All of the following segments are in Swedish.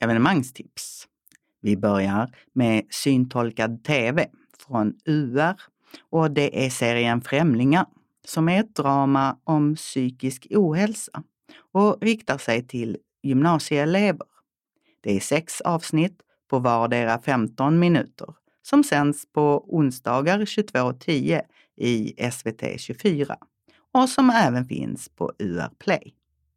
evenemangstips. Vi börjar med syntolkad tv från UR och det är serien Främlingar som är ett drama om psykisk ohälsa och riktar sig till gymnasieelever. Det är 6 avsnitt på vardera 15 minuter som sänds på onsdagar 22.10 i SVT 24 och som även finns på UR Play.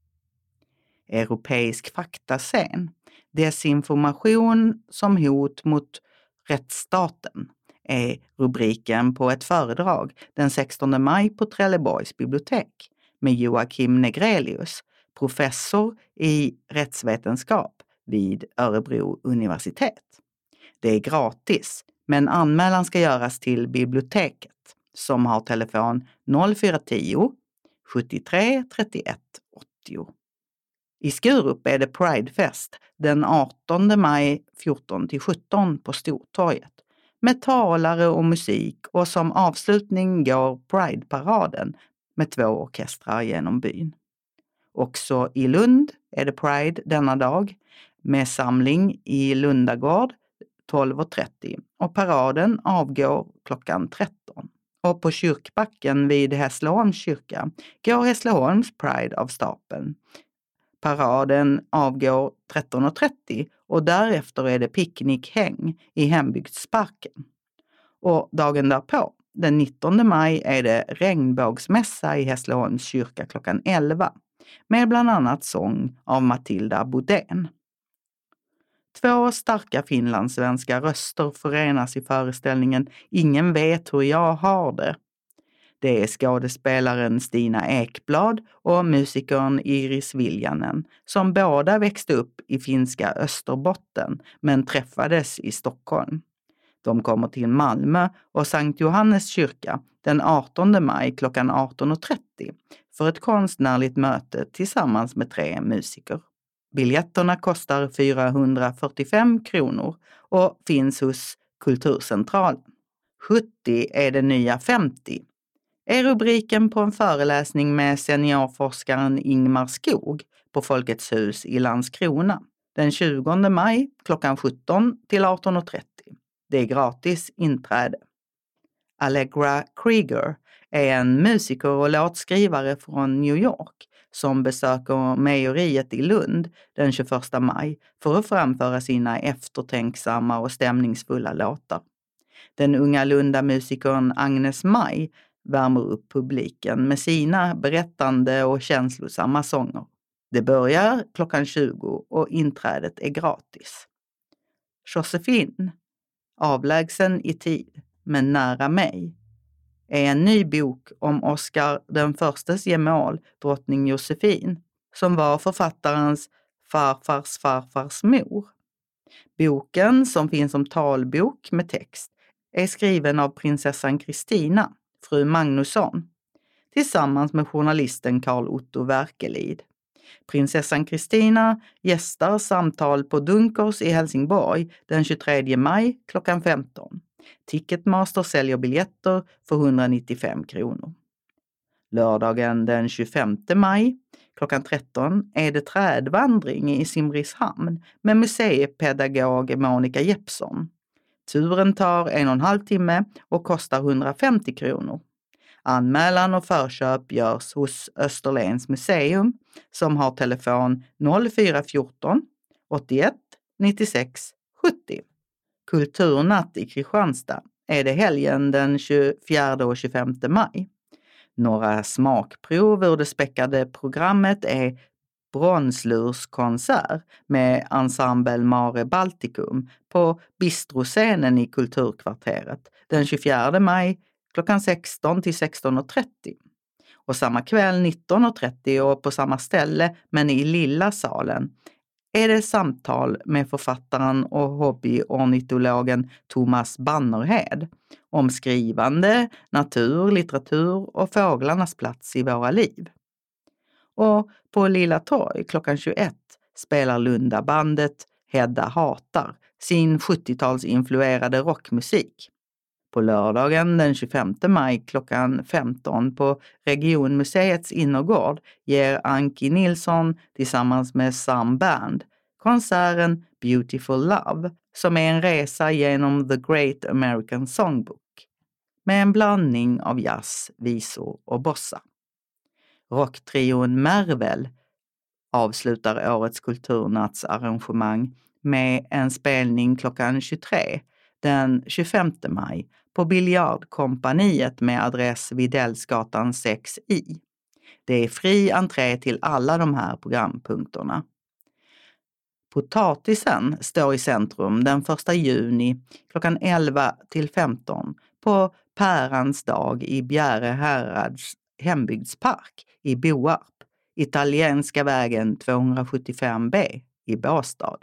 Europeisk faktascen, desinformation som hot mot rättsstaten är rubriken på ett föredrag den 16 maj på Trelleborgs bibliotek med Joakim Negrelius, professor i rättsvetenskap vid Örebro universitet. Det är gratis, men anmälan ska göras till biblioteket som har telefon 0410 73 31 80. I Skurup är det Pridefest den 18 maj 14-17 på Stortorget med talare och musik, och som avslutning går Pride-paraden med 2 orkestrar genom byn. Också i Lund är det Pride denna dag med samling i Lundagård 12.30 och paraden avgår klockan 13. Och på kyrkbacken vid Hässleholms kyrka går Hässleholms Pride av stapeln. Paraden avgår 13.30 och därefter är det picknickhäng i Hembygdsparken. Och dagen därpå, den 19 maj, är det regnbågsmässa i Hässleholms kyrka klockan 11 med bland annat sång av Matilda Bodén. 2 starka finlandssvenska röster förenas i föreställningen Ingen vet hur jag har det. Det är skådespelaren Stina Ekblad och musikern Iris Viljanen som båda växte upp i finska Österbotten men träffades i Stockholm. De kommer till Malmö och Sankt Johannes kyrka den 18 maj klockan 18.30 för ett konstnärligt möte tillsammans med 3 musiker. Biljetterna kostar 445 kronor och finns hos Kulturcentralen. 70 är det nya 50. Är rubriken på en föreläsning med seniorforskaren Ingmar Skog på Folkets hus i Landskrona den 20 maj klockan 17 till 18.30. Det är gratis inträde. Allegra Krieger är en musiker och låtskrivare från New York som besöker mejeriet i Lund den 21 maj för att framföra sina eftertänksamma och stämningsfulla låtar. Den unga Lunda-musikern Agnes Maj värmer upp publiken med sina berättande och känslosamma sånger. Det börjar klockan 20 och inträdet är gratis. Josefin, avlägsen i tid men nära mig, är en ny bok om Oscar den förstes gemål, drottning Josefin, som var författarens farfars farfars mor. Boken, som finns som talbok med text, är skriven av prinsessan Kristina, fru Magnusson, tillsammans med journalisten Carl Otto Werkelid. Prinsessan Kristina gästar samtal på Dunkers i Helsingborg den 23 maj klockan 15. Ticketmaster säljer biljetter för 195 kronor. Lördagen den 25 maj klockan 13 är det trädvandring i Simrishamn med museipedagog Monica Jeppsson. Turen tar 1,5 timme och kostar 150 kronor. Anmälan och förköp görs hos Österlens museum som har telefon 0414 81 96 70. Kulturnatt i Kristianstad är det helgen den 24 och 25 maj. Några smakprov ur det späckade programmet är bronsluskonsert med ensemble Mare Balticum på bistroscenen i Kulturkvarteret den 24 maj klockan 16 till 16.30. Och samma kväll 19.30 och på samma ställe men i lilla salen är det samtal med författaren och hobbyornitologen Thomas Bannerhed om skrivande, natur, litteratur och fåglarnas plats i våra liv. Och på Lilla Torg klockan 21 spelar Lundabandet Hedda hatar sin 70-talsinfluerade rockmusik. På lördagen den 25 maj klockan 15 på Regionmuseets innergård ger Anki Nilsson tillsammans med Sam Band konserten Beautiful Love, som är en resa genom The Great American Songbook med en blandning av jazz, visor och bossa. Rocktrion Mervel avslutar årets kulturnattsarrangemang med en spelning klockan 23 den 25 maj på Biljardkompaniet med adress Videllsgatan 6i. Det är fri entré till alla de här programpunkterna. Potatisen står i centrum den 1 juni klockan 11 till 15 på Pärans dag i Bjäre härads hembygdspark i Boarp, Italienska vägen 275B i Båstad.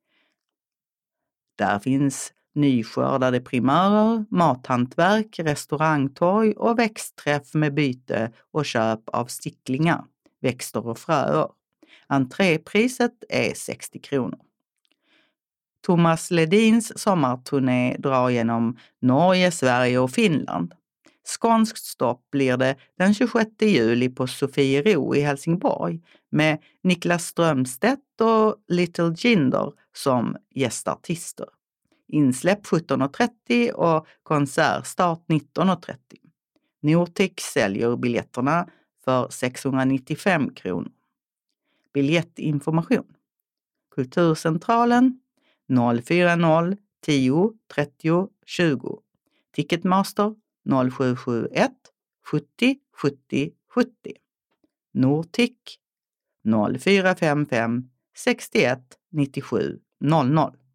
Där finns nyskördade primörer, mathantverk, restaurangtorg och växtträff med byte och köp av sticklingar, växter och fröer. Entrépriset är 60 kronor. Thomas Ledins sommarturné drar genom Norge, Sverige och Finland. Skånskt stopp blir det den 26 juli på Sofiero i Helsingborg med Niklas Strömstedt och Little Jinder som gästartister. Insläpp 17.30 och konsertstart 19.30. Nortic säljer biljetterna för 695 kronor. Biljettinformation. Kulturcentralen 040 10 30 20. Ticketmaster 0771 70 70 70. Nortic 0455 61 97 00.